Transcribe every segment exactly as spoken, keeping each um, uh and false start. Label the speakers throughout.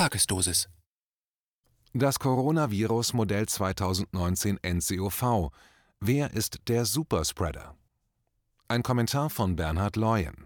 Speaker 1: Tagesdosis.
Speaker 2: Das Coronavirus Modell zweitausendneunzehn N C O V. Wer ist der Superspreader? Ein Kommentar von Bernhard Leuen.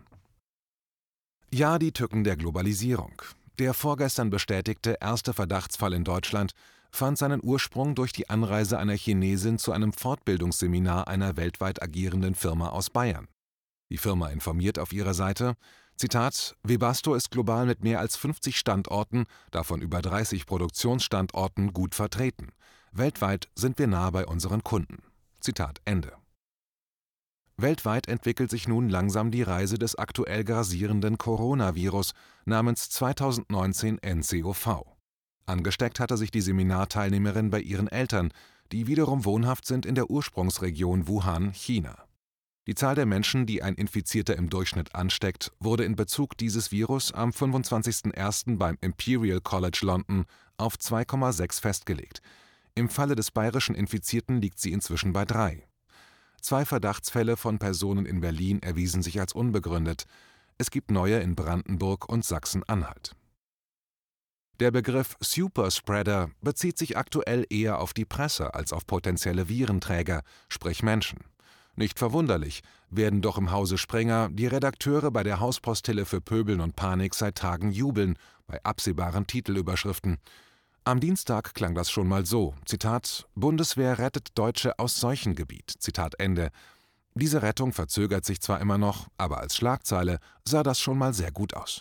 Speaker 2: Ja, die Tücken der Globalisierung. Der vorgestern bestätigte erste Verdachtsfall in Deutschland fand seinen Ursprung durch die Anreise einer Chinesin zu einem Fortbildungsseminar einer weltweit agierenden Firma aus Bayern. Die Firma informiert auf ihrer Seite, Zitat, Webasto ist global mit mehr als fünfzig Standorten, davon über dreißig Produktionsstandorten, gut vertreten. Weltweit sind wir nah bei unseren Kunden. Zitat Ende. Weltweit entwickelt sich nun langsam die Reise des aktuell grassierenden Coronavirus namens zweitausendneunzehn N C O V. Angesteckt hatte sich die Seminarteilnehmerin bei ihren Eltern, die wiederum wohnhaft sind in der Ursprungsregion Wuhan, China. Die Zahl der Menschen, die ein Infizierter im Durchschnitt ansteckt, wurde in Bezug dieses Virus am fünfundzwanzigsten ersten beim Imperial College London auf zwei Komma sechs festgelegt. Im Falle des bayerischen Infizierten liegt sie inzwischen bei drei. Zwei Verdachtsfälle von Personen in Berlin erwiesen sich als unbegründet. Es gibt neue in Brandenburg und Sachsen-Anhalt. Der Begriff Superspreader bezieht sich aktuell eher auf die Presse als auf potenzielle Virenträger, sprich Menschen. Nicht verwunderlich, werden doch im Hause Springer die Redakteure bei der Hauspostille für Pöbeln und Panik seit Tagen jubeln, bei absehbaren Titelüberschriften. Am Dienstag klang das schon mal so, Zitat, Bundeswehr rettet Deutsche aus Seuchengebiet, Zitat Ende. Diese Rettung verzögert sich zwar immer noch, aber als Schlagzeile sah das schon mal sehr gut aus.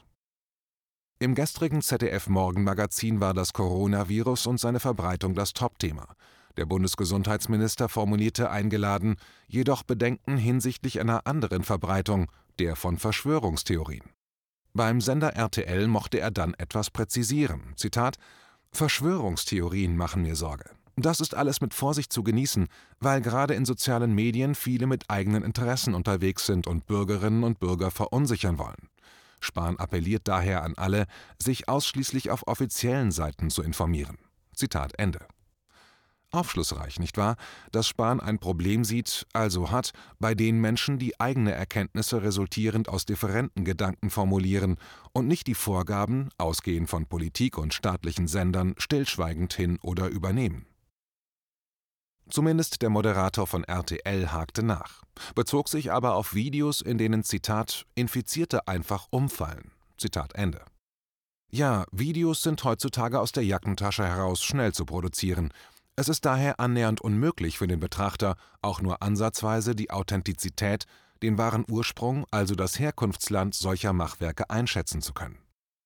Speaker 2: Im gestrigen Z D F-Morgenmagazin war das Coronavirus und seine Verbreitung das Topthema. Der Bundesgesundheitsminister formulierte eingeladen, jedoch Bedenken hinsichtlich einer anderen Verbreitung, der von Verschwörungstheorien. Beim Sender R T L mochte er dann etwas präzisieren, Zitat, Verschwörungstheorien machen mir Sorge. Das ist alles mit Vorsicht zu genießen, weil gerade in sozialen Medien viele mit eigenen Interessen unterwegs sind und Bürgerinnen und Bürger verunsichern wollen. Spahn appelliert daher an alle, sich ausschließlich auf offiziellen Seiten zu informieren. Zitat Ende. Aufschlussreich, nicht wahr, dass Spahn ein Problem sieht, also hat, bei den Menschen, die eigene Erkenntnisse resultierend aus differenten Gedanken formulieren und nicht die Vorgaben, ausgehend von Politik und staatlichen Sendern, stillschweigend hin- oder übernehmen. Zumindest der Moderator von R T L hakte nach, bezog sich aber auf Videos, in denen, Zitat, Infizierte einfach umfallen. Zitat Ende. Ja, Videos sind heutzutage aus der Jackentasche heraus schnell zu produzieren. Es ist daher annähernd unmöglich für den Betrachter, auch nur ansatzweise die Authentizität, den wahren Ursprung, also das Herkunftsland solcher Machwerke einschätzen zu können.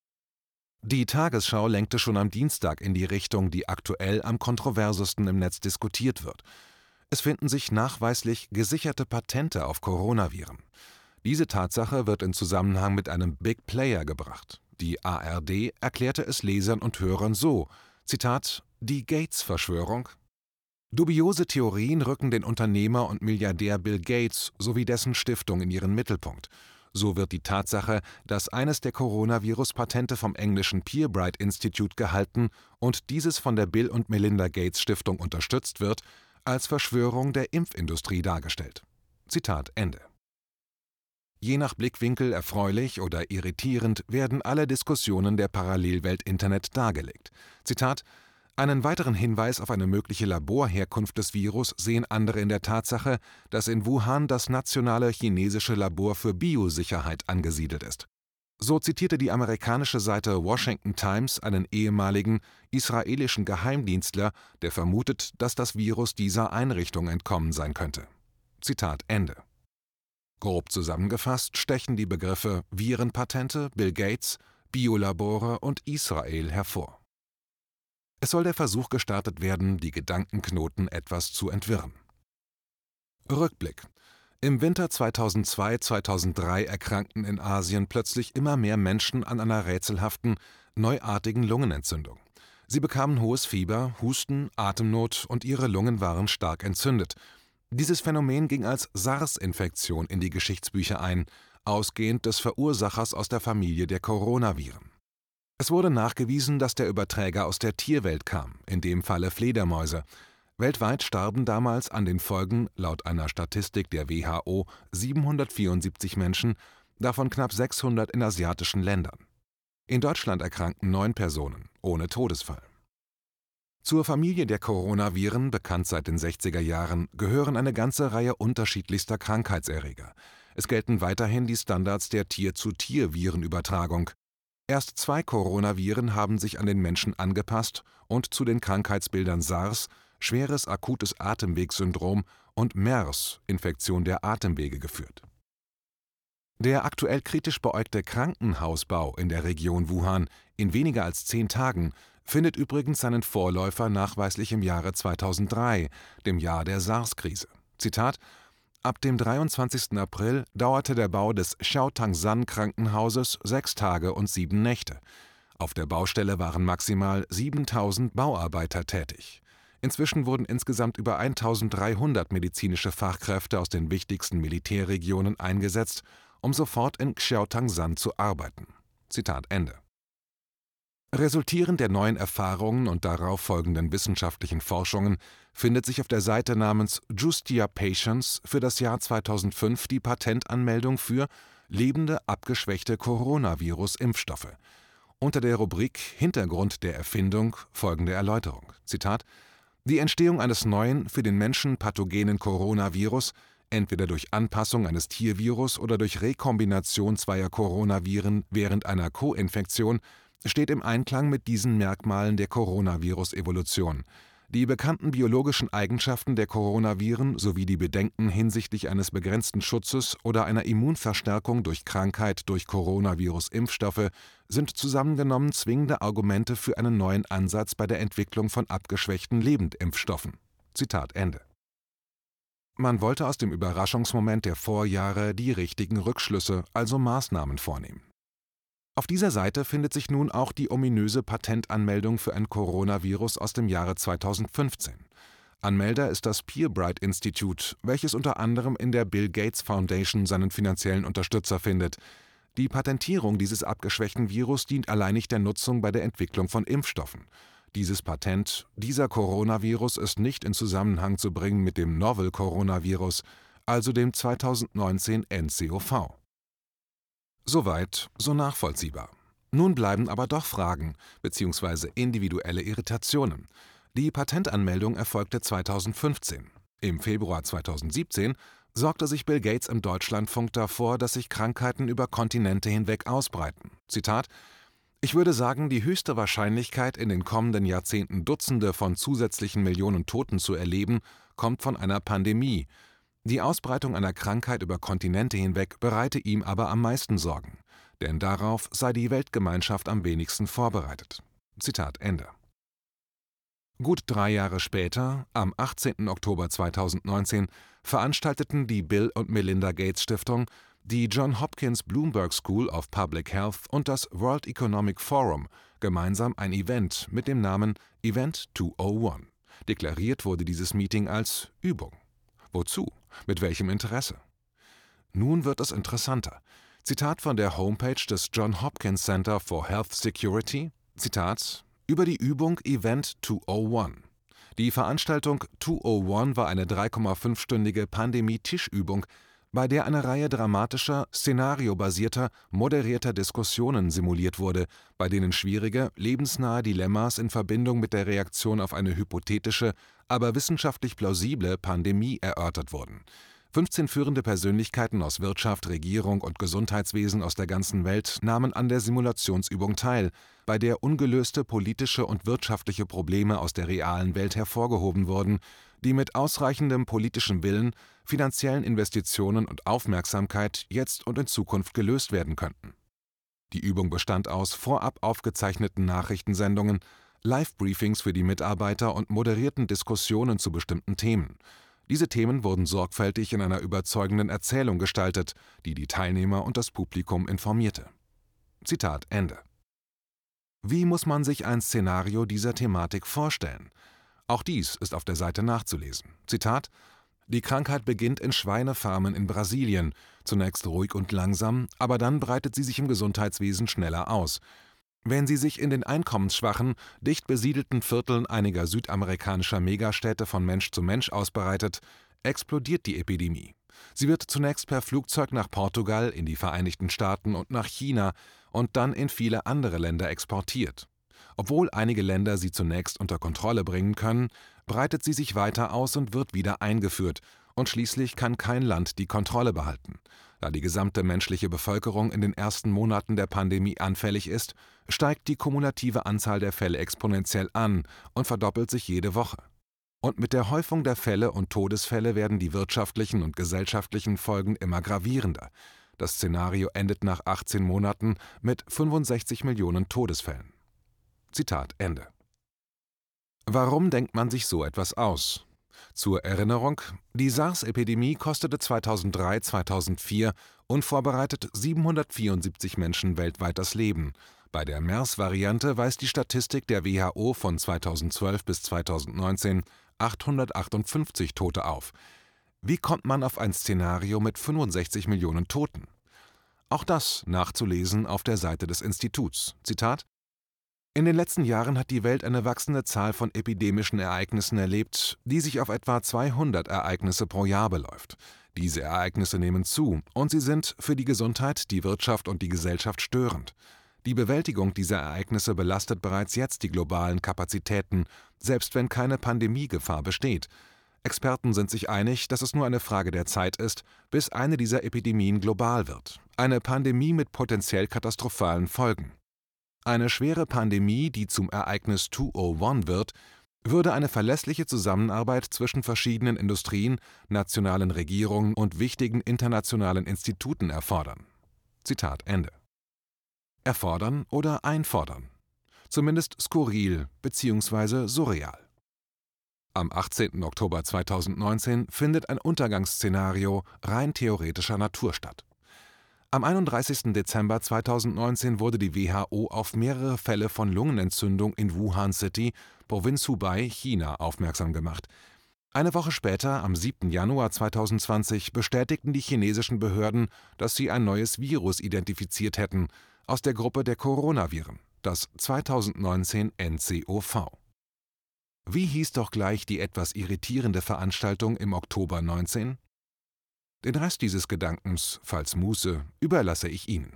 Speaker 2: Die Tagesschau lenkte schon am Dienstag in die Richtung, die aktuell am kontroversesten im Netz diskutiert wird. Es finden sich nachweislich gesicherte Patente auf Coronaviren. Diese Tatsache wird in Zusammenhang mit einem Big Player gebracht. Die A R D erklärte es Lesern und Hörern so, Zitat, die Gates-Verschwörung. Dubiose Theorien rücken den Unternehmer und Milliardär Bill Gates sowie dessen Stiftung in ihren Mittelpunkt. So wird die Tatsache, dass eines der Coronavirus-Patente vom englischen Pirbright Institute gehalten und dieses von der Bill und Melinda Gates Stiftung unterstützt wird, als Verschwörung der Impfindustrie dargestellt. Zitat Ende. Je nach Blickwinkel erfreulich oder irritierend werden alle Diskussionen der Parallelwelt Internet dargelegt. Zitat, einen weiteren Hinweis auf eine mögliche Laborherkunft des Virus sehen andere in der Tatsache, dass in Wuhan das nationale chinesische Labor für Biosicherheit angesiedelt ist. So zitierte die amerikanische Seite Washington Times einen ehemaligen israelischen Geheimdienstler, der vermutet, dass das Virus dieser Einrichtung entkommen sein könnte. Zitat Ende. Grob zusammengefasst stechen die Begriffe Virenpatente, Bill Gates, Biolabore und Israel hervor. Es soll der Versuch gestartet werden, die Gedankenknoten etwas zu entwirren. Rückblick. Im Winter zweitausendzwei zweitausenddrei erkrankten in Asien plötzlich immer mehr Menschen an einer rätselhaften, neuartigen Lungenentzündung. Sie bekamen hohes Fieber, Husten, Atemnot und ihre Lungen waren stark entzündet. Dieses Phänomen ging als SARS-Infektion in die Geschichtsbücher ein, ausgehend des Verursachers aus der Familie der Coronaviren. Es wurde nachgewiesen, dass der Überträger aus der Tierwelt kam, in dem Falle Fledermäuse. Weltweit starben damals an den Folgen, laut einer Statistik der W H O, siebenhundertvierundsiebzig Menschen, davon knapp sechshundert in asiatischen Ländern. In Deutschland erkrankten neun Personen, ohne Todesfall. Zur Familie der Coronaviren, bekannt seit den sechziger Jahren, gehören eine ganze Reihe unterschiedlichster Krankheitserreger. Es gelten weiterhin die Standards der Tier-zu-Tier-Virenübertragung. Erst zwei Coronaviren haben sich an den Menschen angepasst und zu den Krankheitsbildern SARS, schweres akutes Atemwegssyndrom, und MERS, Infektion der Atemwege, geführt. Der aktuell kritisch beäugte Krankenhausbau in der Region Wuhan in weniger als zehn Tagen findet übrigens seinen Vorläufer nachweislich im Jahre zweitausenddrei, dem Jahr der SARS-Krise. Zitat: Ab dem dreiundzwanzigsten April dauerte der Bau des Xiaotangsan-Krankenhauses sechs Tage und sieben Nächte. Auf der Baustelle waren maximal siebentausend Bauarbeiter tätig. Inzwischen wurden insgesamt über eintausenddreihundert medizinische Fachkräfte aus den wichtigsten Militärregionen eingesetzt, um sofort in Xiaotangsan zu arbeiten. Zitat Ende. Resultierend der neuen Erfahrungen und darauf folgenden wissenschaftlichen Forschungen findet sich auf der Seite namens Justia Patients für das Jahr zweitausendfünf die Patentanmeldung für lebende, abgeschwächte Coronavirus-Impfstoffe. Unter der Rubrik Hintergrund der Erfindung folgende Erläuterung. Zitat: Die Entstehung eines neuen, für den Menschen pathogenen Coronavirus, entweder durch Anpassung eines Tiervirus oder durch Rekombination zweier Coronaviren während einer Koinfektion, steht im Einklang mit diesen Merkmalen der Coronavirus-Evolution. Die bekannten biologischen Eigenschaften der Coronaviren sowie die Bedenken hinsichtlich eines begrenzten Schutzes oder einer Immunverstärkung durch Krankheit durch Coronavirus-Impfstoffe sind zusammengenommen zwingende Argumente für einen neuen Ansatz bei der Entwicklung von abgeschwächten Lebendimpfstoffen. Zitat Ende. Man wollte aus dem Überraschungsmoment der Vorjahre die richtigen Rückschlüsse, also Maßnahmen vornehmen. Auf dieser Seite findet sich nun auch die ominöse Patentanmeldung für ein Coronavirus aus dem Jahre zweitausendfünfzehn. Anmelder ist das PeerBright Institute, welches unter anderem in der Bill Gates Foundation seinen finanziellen Unterstützer findet. Die Patentierung dieses abgeschwächten Virus dient alleinig der Nutzung bei der Entwicklung von Impfstoffen. Dieses Patent, dieser Coronavirus, ist nicht in Zusammenhang zu bringen mit dem Novel Coronavirus, also dem zweitausendneunzehn N C O V. Soweit, so nachvollziehbar. Nun bleiben aber doch Fragen bzw. individuelle Irritationen. Die Patentanmeldung erfolgte zweitausendfünfzehn. Im Februar zweitausendsiebzehn sorgte sich Bill Gates im Deutschlandfunk davor, dass sich Krankheiten über Kontinente hinweg ausbreiten. Zitat: Ich würde sagen, die höchste Wahrscheinlichkeit, in den kommenden Jahrzehnten Dutzende von zusätzlichen Millionen Toten zu erleben, kommt von einer Pandemie. Die Ausbreitung einer Krankheit über Kontinente hinweg bereite ihm aber am meisten Sorgen, denn darauf sei die Weltgemeinschaft am wenigsten vorbereitet. Zitat Ende. Gut drei Jahre später, am achtzehnten Oktober zweitausendneunzehn, veranstalteten die Bill und Melinda Gates Stiftung, die Johns Hopkins Bloomberg School of Public Health und das World Economic Forum gemeinsam ein Event mit dem Namen Event zweihunderteins. Deklariert wurde dieses Meeting als Übung. Wozu? Mit welchem Interesse? Nun wird es interessanter. Zitat von der Homepage des Johns Hopkins Center for Health Security. Zitat: Über die Übung Event zweihunderteins. Die Veranstaltung zweihunderteins war eine drei Komma fünf-stündige Pandemie-Tischübung, bei der eine Reihe dramatischer, szenariobasierter, moderierter Diskussionen simuliert wurde, bei denen schwierige, lebensnahe Dilemmas in Verbindung mit der Reaktion auf eine hypothetische, aber wissenschaftlich plausible Pandemie erörtert wurden. fünfzehn führende Persönlichkeiten aus Wirtschaft, Regierung und Gesundheitswesen aus der ganzen Welt nahmen an der Simulationsübung teil, bei der ungelöste politische und wirtschaftliche Probleme aus der realen Welt hervorgehoben wurden, die mit ausreichendem politischem Willen, finanziellen Investitionen und Aufmerksamkeit jetzt und in Zukunft gelöst werden könnten. Die Übung bestand aus vorab aufgezeichneten Nachrichtensendungen, Live-Briefings für die Mitarbeiter und moderierten Diskussionen zu bestimmten Themen. Diese Themen wurden sorgfältig in einer überzeugenden Erzählung gestaltet, die die Teilnehmer und das Publikum informierte. Zitat Ende. Wie muss man sich ein Szenario dieser Thematik vorstellen? Auch dies ist auf der Seite nachzulesen. Zitat: Die Krankheit beginnt in Schweinefarmen in Brasilien, zunächst ruhig und langsam, aber dann breitet sie sich im Gesundheitswesen schneller aus. Wenn sie sich in den einkommensschwachen, dicht besiedelten Vierteln einiger südamerikanischer Megastädte von Mensch zu Mensch ausbreitet, explodiert die Epidemie. Sie wird zunächst per Flugzeug nach Portugal, in die Vereinigten Staaten und nach China und dann in viele andere Länder exportiert. Obwohl einige Länder sie zunächst unter Kontrolle bringen können, breitet sie sich weiter aus und wird wieder eingeführt, und schließlich kann kein Land die Kontrolle behalten. Da die gesamte menschliche Bevölkerung in den ersten Monaten der Pandemie anfällig ist, steigt die kumulative Anzahl der Fälle exponentiell an und verdoppelt sich jede Woche. Und mit der Häufung der Fälle und Todesfälle werden die wirtschaftlichen und gesellschaftlichen Folgen immer gravierender. Das Szenario endet nach achtzehn Monaten mit fünfundsechzig Millionen Todesfällen. Zitat Ende. Warum denkt man sich so etwas aus? Zur Erinnerung, die SARS-Epidemie kostete zweitausenddrei, zweitausendvier unvorbereitet siebenhundertvierundsiebzig Menschen weltweit das Leben. Bei der MERS-Variante weist die Statistik der W H O von zweitausendzwölf bis zweitausendneunzehn achthundertachtundfünfzig Tote auf. Wie kommt man auf ein Szenario mit fünfundsechzig Millionen Toten? Auch das nachzulesen auf der Seite des Instituts. Zitat: In den letzten Jahren hat die Welt eine wachsende Zahl von epidemischen Ereignissen erlebt, die sich auf etwa zweihundert Ereignisse pro Jahr beläuft. Diese Ereignisse nehmen zu und sie sind für die Gesundheit, die Wirtschaft und die Gesellschaft störend. Die Bewältigung dieser Ereignisse belastet bereits jetzt die globalen Kapazitäten, selbst wenn keine Pandemiegefahr besteht. Experten sind sich einig, dass es nur eine Frage der Zeit ist, bis eine dieser Epidemien global wird. Eine Pandemie mit potenziell katastrophalen Folgen. Eine schwere Pandemie, die zum Ereignis zweihunderteins wird, würde eine verlässliche Zusammenarbeit zwischen verschiedenen Industrien, nationalen Regierungen und wichtigen internationalen Instituten erfordern. Zitat Ende. Erfordern oder einfordern? Zumindest skurril bzw. surreal. Am achtzehnten Oktober zweitausendneunzehn findet ein Untergangsszenario rein theoretischer Natur statt. Am einunddreißigsten Dezember zweitausendneunzehn wurde die W H O auf mehrere Fälle von Lungenentzündung in Wuhan City, Provinz Hubei, China, aufmerksam gemacht. Eine Woche später, am siebten Januar zweitausendzwanzig, bestätigten die chinesischen Behörden, dass sie ein neues Virus identifiziert hätten, aus der Gruppe der Coronaviren, das zweitausendneunzehn N C O V. Wie hieß doch gleich die etwas irritierende Veranstaltung im Oktober neunzehn? Den Rest dieses Gedankens, falls Muße, überlasse ich Ihnen.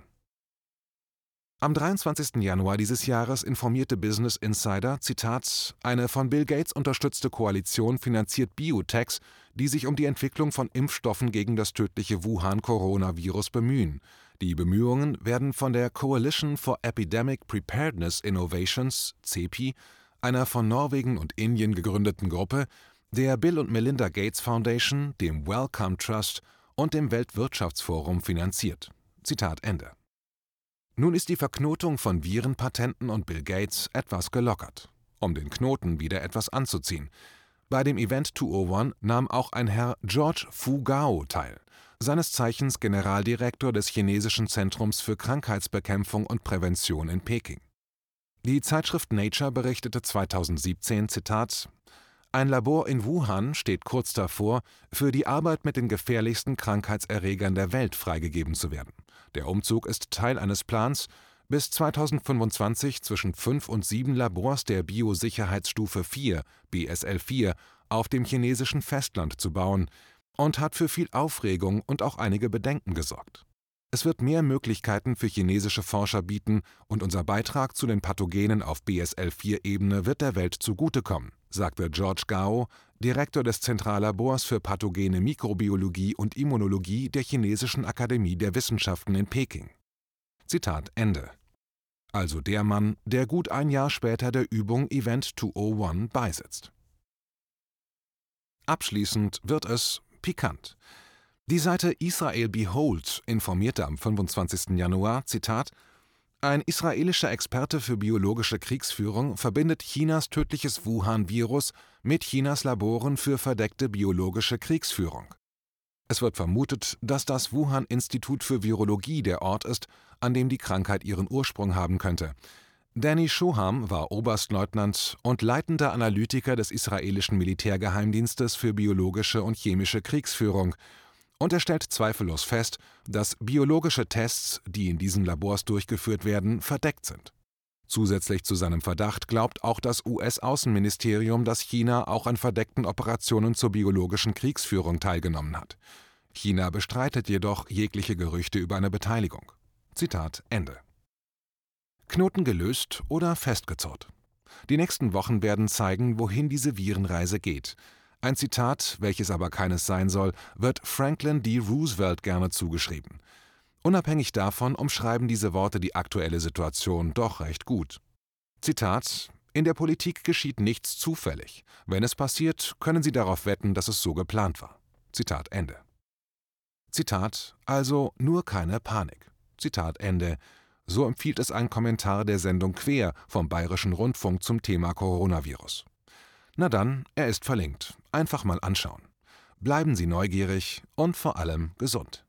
Speaker 2: Am dreiundzwanzigsten Januar dieses Jahres informierte Business Insider, Zitat, eine von Bill Gates unterstützte Koalition finanziert Biotechs, die sich um die Entwicklung von Impfstoffen gegen das tödliche Wuhan-Coronavirus bemühen. Die Bemühungen werden von der Coalition for Epidemic Preparedness Innovations, C E P I, einer von Norwegen und Indien gegründeten Gruppe, der Bill und Melinda Gates Foundation, dem Wellcome Trust und dem Weltwirtschaftsforum finanziert. Zitat Ende. Nun ist die Verknotung von Virenpatenten und Bill Gates etwas gelockert, um den Knoten wieder etwas anzuziehen. Bei dem Event zweihunderteins nahm auch ein Herr George Fu Gao teil, seines Zeichens Generaldirektor des chinesischen Zentrums für Krankheitsbekämpfung und Prävention in Peking. Die Zeitschrift Nature berichtete zweitausendsiebzehn, Zitat, ein Labor in Wuhan steht kurz davor, für die Arbeit mit den gefährlichsten Krankheitserregern der Welt freigegeben zu werden. Der Umzug ist Teil eines Plans, bis zweitausendfünfundzwanzig zwischen fünf und sieben Labors der Biosicherheitsstufe vier, B S L vier, auf dem chinesischen Festland zu bauen und hat für viel Aufregung und auch einige Bedenken gesorgt. Es wird mehr Möglichkeiten für chinesische Forscher bieten und unser Beitrag zu den Pathogenen auf B S L vier Ebene wird der Welt zugutekommen, sagte George Gao, Direktor des Zentrallabors für pathogene Mikrobiologie und Immunologie der Chinesischen Akademie der Wissenschaften in Peking. Zitat Ende. Also der Mann, der gut ein Jahr später der Übung Event zweihunderteins beisitzt. Abschließend wird es pikant. Die Seite Israel Behold informierte am fünfundzwanzigsten Januar, Zitat, ein israelischer Experte für biologische Kriegsführung verbindet Chinas tödliches Wuhan-Virus mit Chinas Laboren für verdeckte biologische Kriegsführung. Es wird vermutet, dass das Wuhan-Institut für Virologie der Ort ist, an dem die Krankheit ihren Ursprung haben könnte. Danny Shoham war Oberstleutnant und leitender Analytiker des israelischen Militärgeheimdienstes für biologische und chemische Kriegsführung, und er stellt zweifellos fest, dass biologische Tests, die in diesen Labors durchgeführt werden, verdeckt sind. Zusätzlich zu seinem Verdacht glaubt auch das U S-Außenministerium, dass China auch an verdeckten Operationen zur biologischen Kriegsführung teilgenommen hat. China bestreitet jedoch jegliche Gerüchte über eine Beteiligung. Zitat Ende. Knoten gelöst oder festgezurrt? Die nächsten Wochen werden zeigen, wohin diese Virenreise geht. Ein Zitat, welches aber keines sein soll, wird Franklin D. Roosevelt gerne zugeschrieben. Unabhängig davon umschreiben diese Worte die aktuelle Situation doch recht gut. Zitat: In der Politik geschieht nichts zufällig. Wenn es passiert, können Sie darauf wetten, dass es so geplant war. Zitat Ende. Zitat: Also nur keine Panik. Zitat Ende. So empfiehlt es ein Kommentar der Sendung Quer vom Bayerischen Rundfunk zum Thema Coronavirus. Na dann, er ist verlinkt. Einfach mal anschauen. Bleiben Sie neugierig und vor allem gesund.